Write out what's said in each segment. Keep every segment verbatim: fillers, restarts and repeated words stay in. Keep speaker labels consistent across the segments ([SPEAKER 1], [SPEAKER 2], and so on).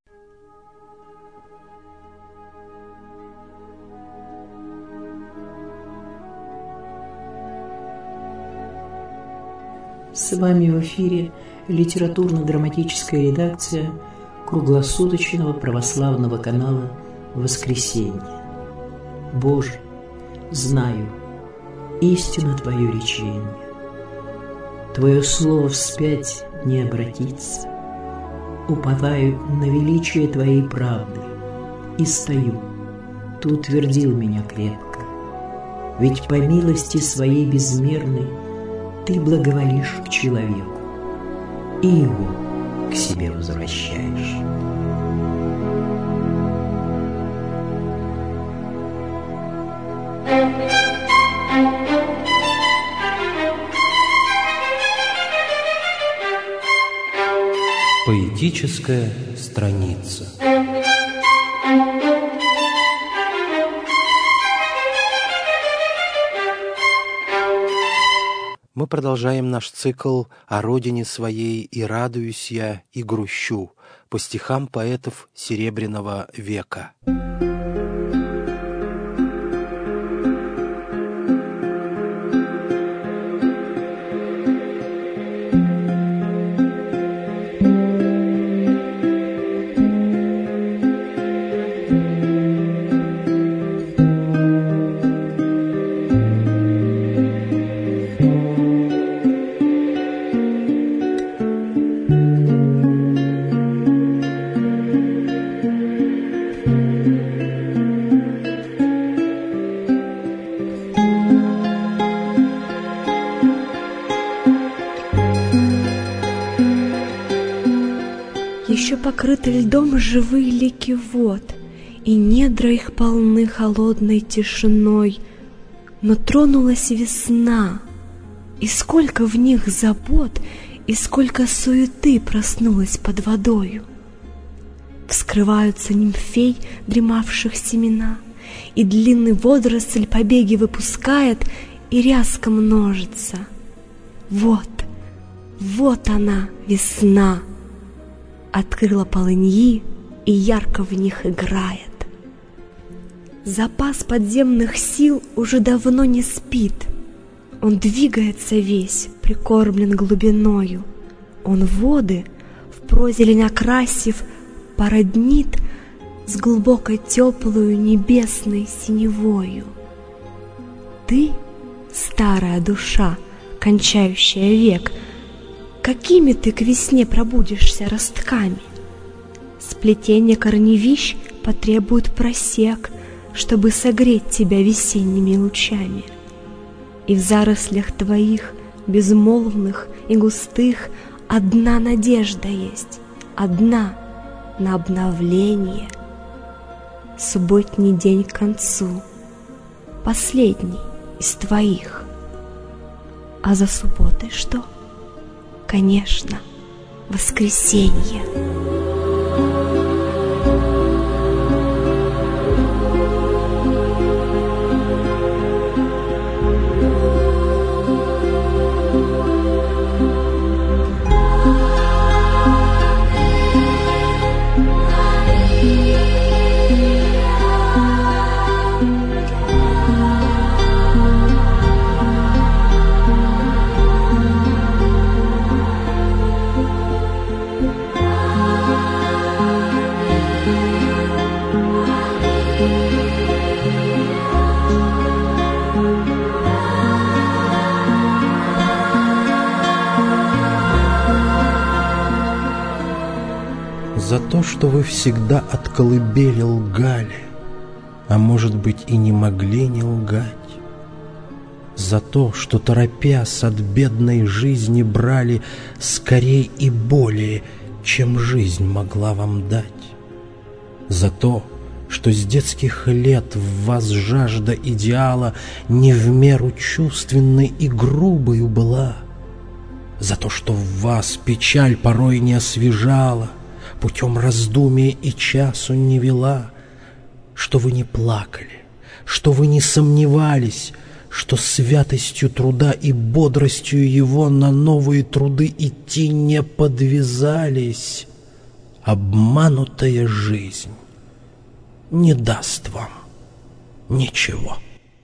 [SPEAKER 1] С вами в эфире литературно-драматическая редакция круглосуточного православного канала «Воскресенье». Боже, знаю, истину Твое речение. Твое слово вспять не обратится. Уповаю на величие Твоей правды и стою. Ты утвердил меня крепко. Ведь по милости Своей безмерной Ты благоволишь к человеку и его к себе возвращаешь.
[SPEAKER 2] Поэтическая страница. Мы продолжаем наш цикл о родине своей «И радуюсь я, и грущу» по стихам поэтов Серебряного века.
[SPEAKER 3] Еще покрыты льдом живые лики вод, и недра их полны холодной тишиной. Но тронулась весна, и сколько в них забот, и сколько суеты проснулось под водою. Вскрываются нимфей, дремавших семена, и длинный водоросль побеги выпускает, и ряска множится. Вот, вот она, весна! Открыла полыньи и ярко в них играет. Запас подземных сил уже давно не спит. Он двигается весь, прикормлен глубиною. Он воды, в прозелень окрасив, породнит с глубокой теплую небесной синевою. Ты, старая душа, кончающая век, какими ты к весне пробудишься ростками? Сплетение корневищ потребует просек, чтобы согреть тебя весенними лучами. И в зарослях твоих, безмолвных и густых, одна надежда есть, одна на обновление. Субботний день к концу, последний из твоих. А за субботой что? Конечно, воскресенье.
[SPEAKER 2] За то, что вы всегда от колыбели лгали, а может быть и не могли не лгать. За то, что, торопясь от бедной жизни, брали скорей и более, чем жизнь могла вам дать. За то, что с детских лет в вас жажда идеала не в меру чувственной и грубою была. За то, что в вас печаль порой не освежала, путем раздумия и часу не вела, что вы не плакали, что вы не сомневались, что святостью труда и бодростью его на новые труды идти не подвязались, обманутая жизнь не даст вам ничего.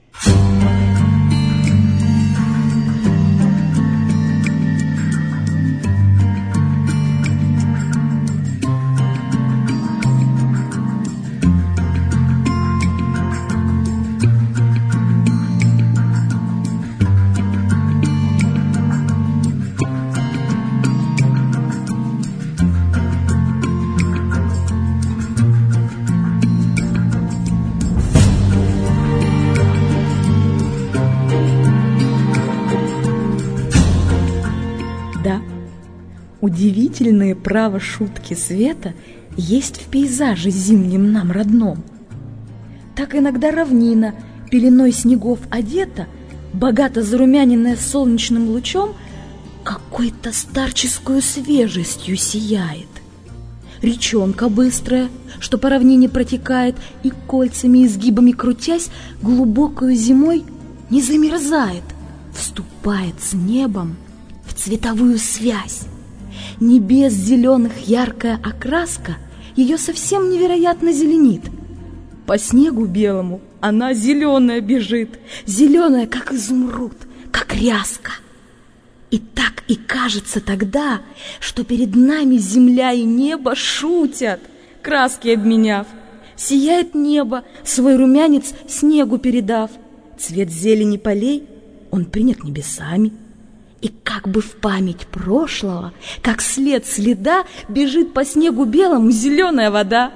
[SPEAKER 4] Удивительные право шутки света есть в пейзаже зимнем нам родном. Так иногда равнина, пеленой снегов одета, богато зарумяненная солнечным лучом, какой-то старческую свежестью сияет. Речонка быстрая, что по равнине протекает и кольцами и изгибами крутясь, глубокою зимой не замерзает, вступает с небом в цветовую связь. Небес зеленых яркая окраска ее совсем невероятно зеленит. По снегу белому она зеленая бежит, зеленая, как изумруд, как ряска. И так и кажется тогда, что перед нами земля и небо шутят, краски обменяв. Сияет небо, свой румянец снегу передав. Цвет зелени полей он принят небесами. И как бы в память прошлого, как след следа, бежит по снегу белому зеленая вода.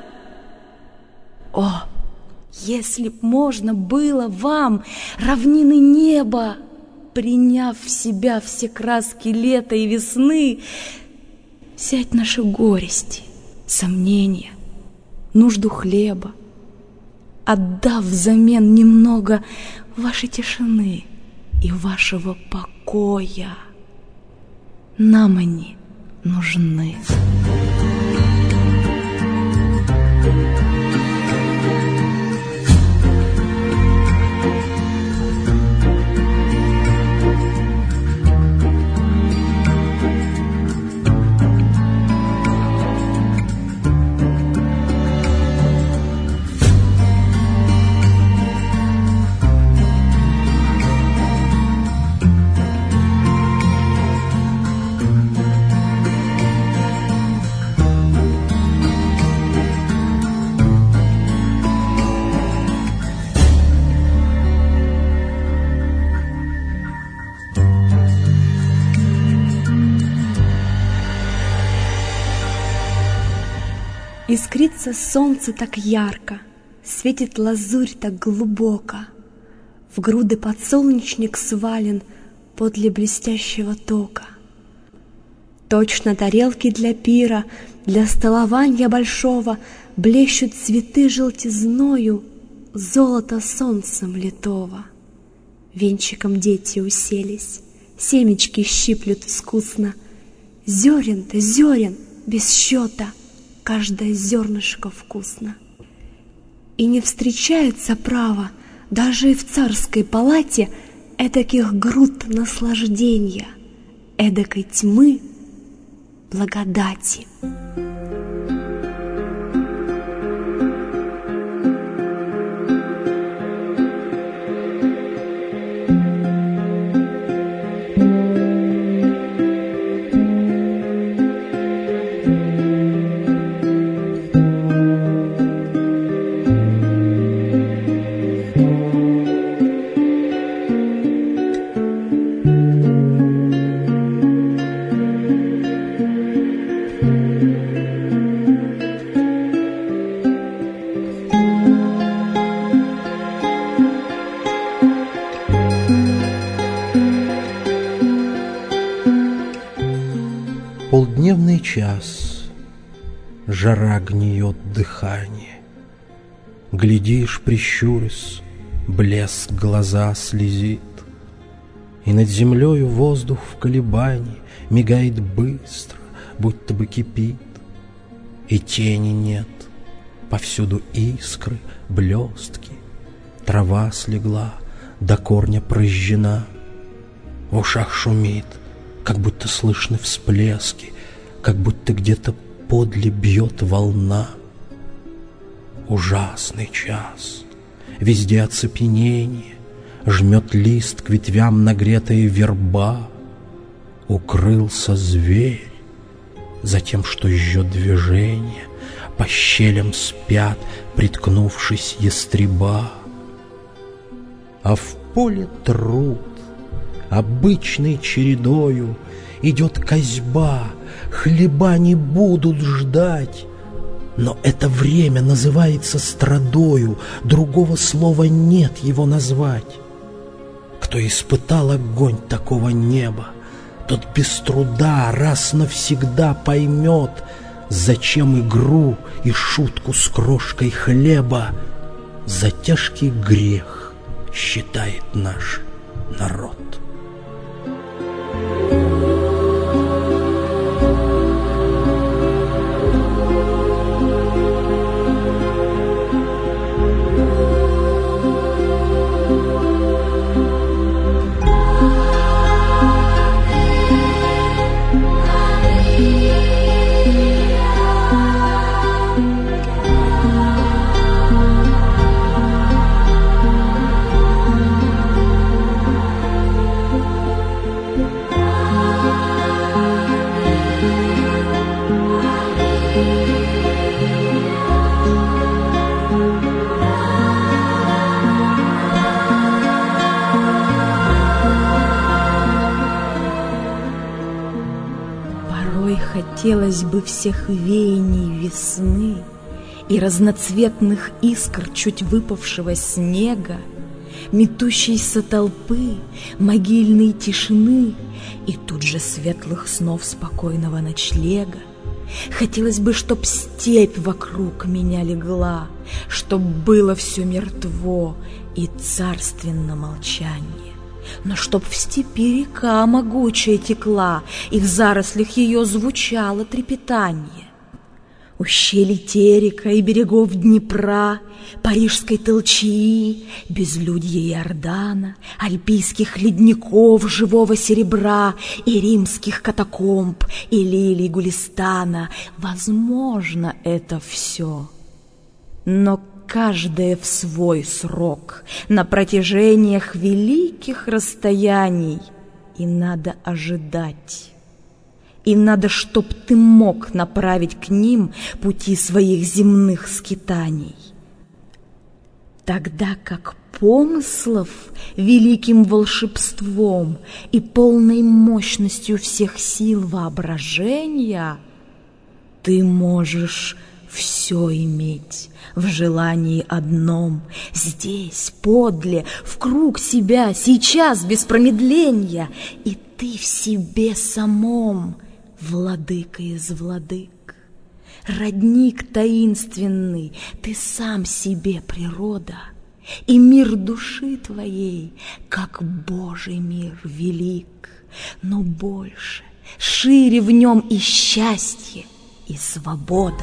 [SPEAKER 4] О, если б можно было вам, равнины неба, приняв в себя все краски лета и весны, взять наши горести, сомнения, нужду хлеба, отдав взамен немного вашей тишины и вашего покоя. Нам они нужны.
[SPEAKER 3] Искрится солнце так ярко, светит лазурь так глубоко. В груды подсолнечник свален подле блестящего тока. Точно тарелки для пира, для столования большого блещут цветы желтизною, золото солнцем литого. Венчиком дети уселись, семечки щиплют искусно. Зерен-то зерен без счета, каждое зернышко вкусно. И не встречается право даже и в царской палате эдаких груд наслаждения, эдакой тьмы благодати.
[SPEAKER 2] Полдневный час, жара гниет дыхание. Глядишь, прищурясь, блеск глаза слезит, и над землею воздух в колебании мигает быстро, будто бы кипит, и тени нет, повсюду искры, блестки, трава слегла, до корня прожжена, в ушах шумит, как будто слышны всплески, как будто где-то подле бьет волна. Ужасный час, везде оцепенение, жмет лист к ветвям нагретая верба. Укрылся зверь за тем, что жжет движение, по щелям спят, приткнувшись ястреба. А в поле труд, обычной чередою, идет козьба, хлеба не будут ждать. Но это время называется страдою, другого слова нет его назвать. Кто испытал огонь такого неба, тот без труда раз навсегда поймет, зачем игру и шутку с крошкой хлеба за тяжкий грех считает наш народ.
[SPEAKER 4] Хотелось бы всех веяний весны и разноцветных искр чуть выпавшего снега, метущейся толпы, могильной тишины и тут же светлых снов спокойного ночлега. Хотелось бы, чтоб степь вокруг меня легла, чтоб было все мертво и царственно молчание. Но чтоб в степи река могучая текла, и в зарослях ее звучало трепетание. Ущелий Терека и берегов Днепра, Парижской толчии, безлюдья Иордана, альпийских ледников живого серебра и римских катакомб, и лилий Гулистана. Возможно это все, но каждое в свой срок, на протяжениях великих расстояний, и надо ожидать. И надо, чтоб ты мог направить к ним пути своих земных скитаний. Тогда как помыслов великим волшебством и полной мощностью всех сил воображения ты можешь все иметь в желании одном, здесь, подле, в круг себя, сейчас, без промедления, и ты в себе самом, владыка из владык, родник таинственный, ты сам себе природа, и мир души твоей, как Божий мир велик, но больше, шире в нем и счастье, и свобода.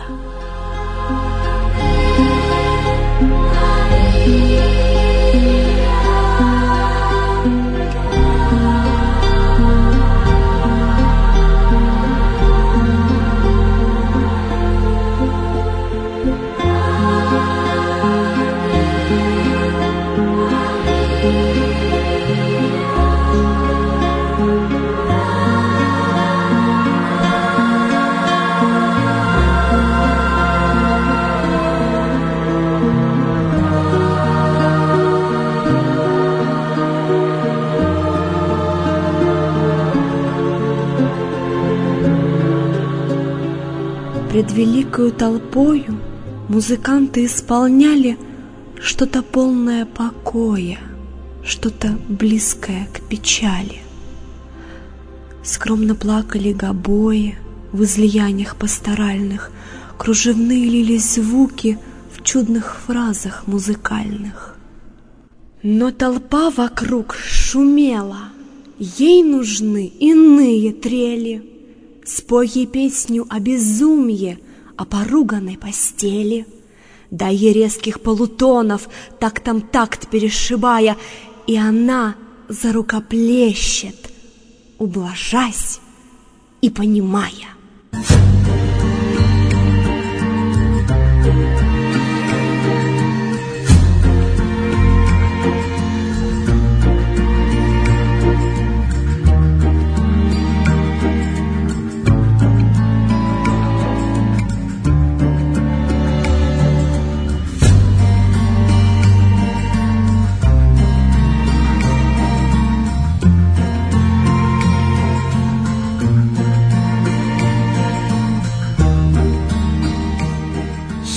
[SPEAKER 3] Пред великою толпою музыканты исполняли что-то полное покоя, что-то близкое к печали. Скромно плакали гобои в излияниях пасторальных, кружевные лились звуки в чудных фразах музыкальных. Но толпа вокруг шумела, ей нужны иные трели. Спой ей песню о безумье, о поруганной постели. Дай ей резких полутонов, тактом такт перешибая, и она зарукоплещет, ублажась и понимая.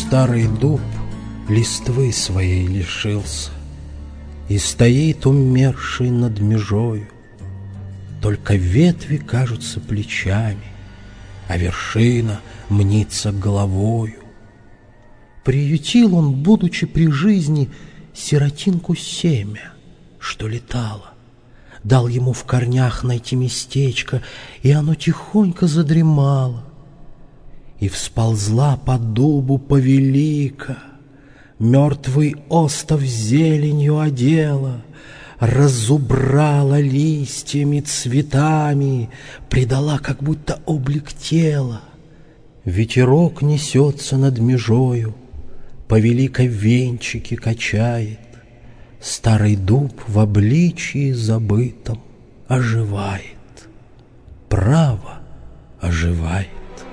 [SPEAKER 2] старый дуб листвы своей лишился и стоит умерший над межою. Только ветви кажутся плечами, а вершина мнится головою. Приютил он, будучи при жизни, сиротинку семя, что летало. Дал ему в корнях найти местечко, и оно тихонько задремало. И всползла по дубу повелика, мертвый остов зеленью одела, разубрала листьями, цветами, придала как будто облик тела. Ветерок несется над межою, повелика венчики качает, старый дуб в обличии забытом оживает, право оживает.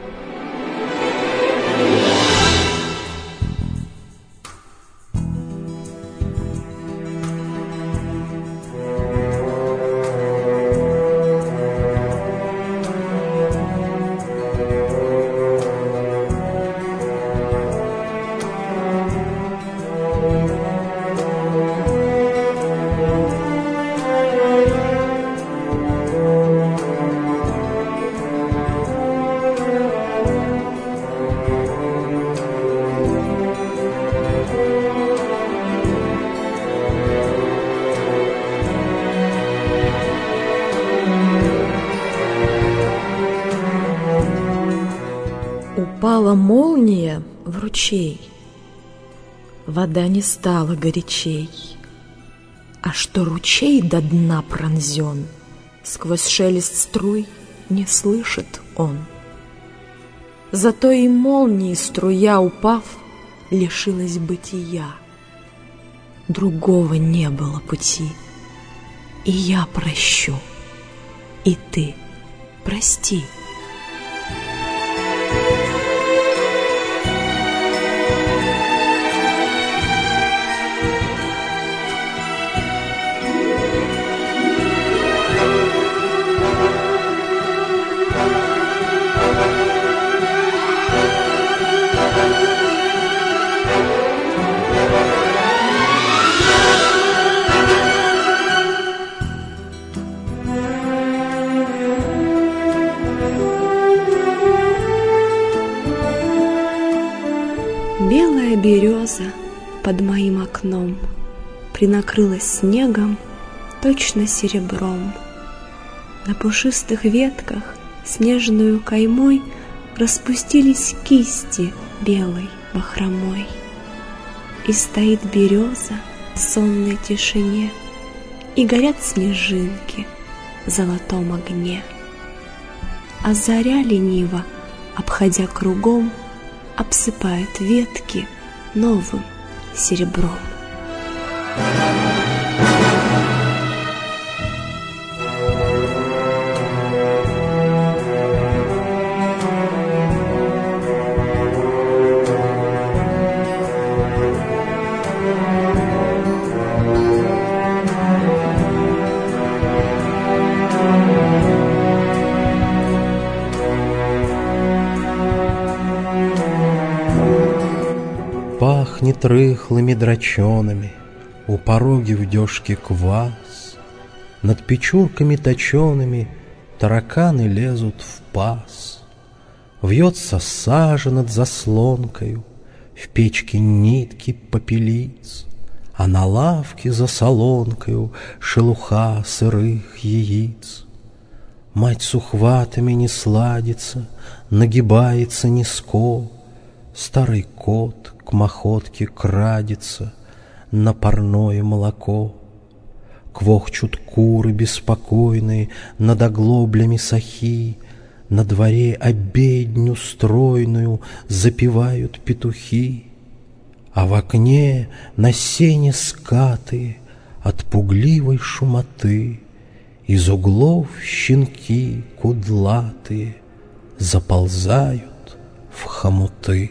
[SPEAKER 4] Упала молния в ручей, вода не стала горячей, а что ручей до дна пронзен, сквозь шелест струй не слышит он. Зато и молнии струя, упав, лишилась бытия. Другого не было пути, и я прощу, и ты прости.
[SPEAKER 3] Белая береза под моим окном принакрылась снегом, точно серебром. На пушистых ветках снежную каймой распустились кисти белой бахромой. И стоит береза в сонной тишине, и горят снежинки в золотом огне. А заря лениво, обходя кругом, обсыпает ветки новым серебром.
[SPEAKER 2] Пахнет рыхлыми драчонами, у пороги в дёшке квас, над печурками точеными тараканы лезут в паз. Вьется сажа над заслонкою, в печке нитки попелиц, а на лавке за солонкою шелуха сырых яиц. Мать с ухватами не сладится, нагибается низко, старый кот к махотке крадется на парное молоко. Квохчут куры беспокойные над оглоблями сахи, на дворе обедню стройную запевают петухи, а в окне на сене скатые от пугливой шумоты из углов щенки кудлатые заползают в хомуты.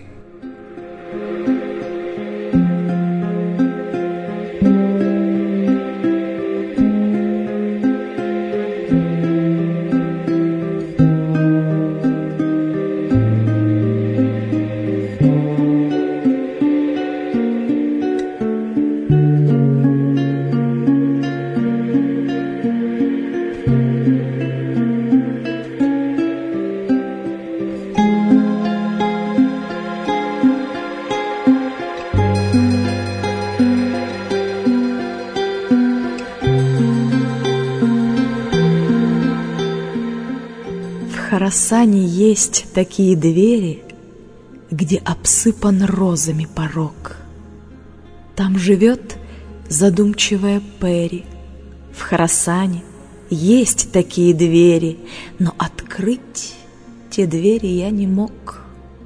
[SPEAKER 4] Хорасане есть такие двери, где обсыпан розами порог. Там живет задумчивая Пери. В Хорасане есть такие двери, но открыть те двери я не мог.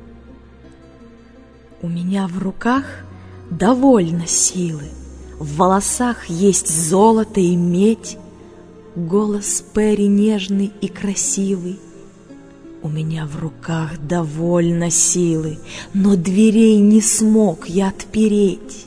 [SPEAKER 4] У меня в руках довольно силы, в волосах есть золото и медь, голос Пери нежный и красивый. У меня в руках довольно силы, но дверей не смог я отпереть.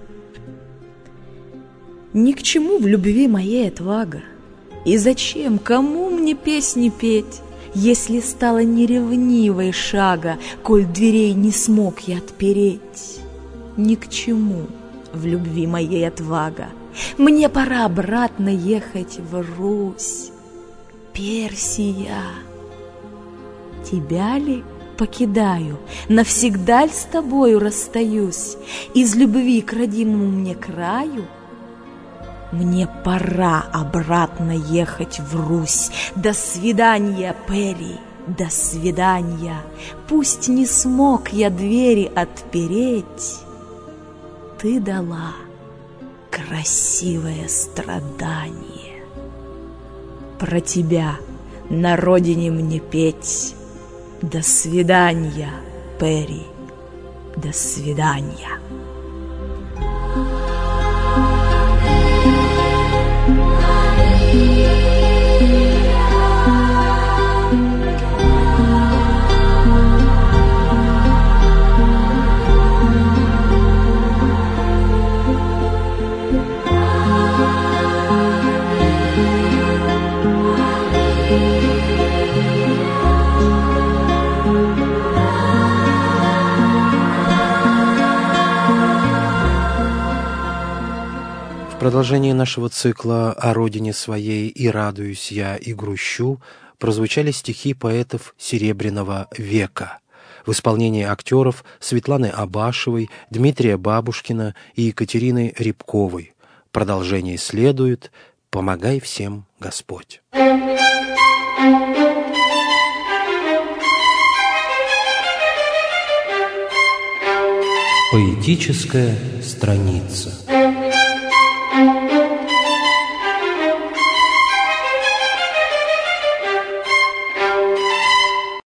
[SPEAKER 4] Ни к чему в любви моей отвага, и зачем, кому мне песни петь, если стала неревнивой шага, коль дверей не смог я отпереть? Ни к чему в любви моей отвага, мне пора обратно ехать в Русь. Персия, тебя ли покидаю, навсегда ль с тобою расстаюсь, из любви к родимому мне краю? Мне пора обратно ехать в Русь. До свидания, Пери, до свидания. Пусть не смог я двери отпереть, ты дала красивое страдание. Про тебя на родине мне петь. До свидания, Пери, до свидания.
[SPEAKER 2] В продолжении нашего цикла «О родине своей и радуюсь я, и грущу» прозвучали стихи поэтов Серебряного века в исполнении актеров Светланы Абашевой, Дмитрия Бабушкина и Екатерины Рябковой. Продолжение следует. Помогай всем Господь. Поэтическая страница.